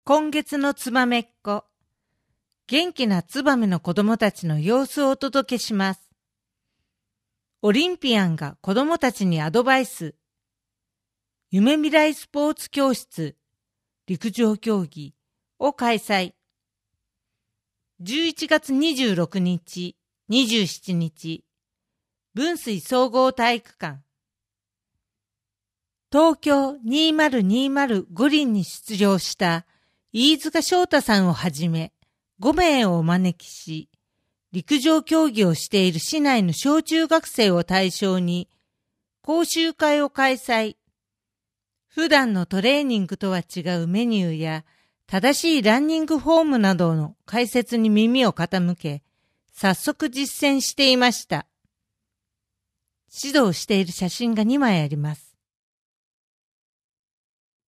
今月のつばめっこ。元気なツバメの子供たちの様子をお届けします。オリンピアンが子供たちにアドバイス。夢未来スポーツ教室、陸上競技を開催。11月26日、27日、分水総合体育館。東京2020五輪に出場した飯塚翔太さんをはじめ5名をお招きし、陸上競技をしている市内の小中学生を対象に講習会を開催。普段のトレーニングとは違うメニューや正しいランニングフォームなどの解説に耳を傾け、早速実践していました。指導している写真が2枚あります。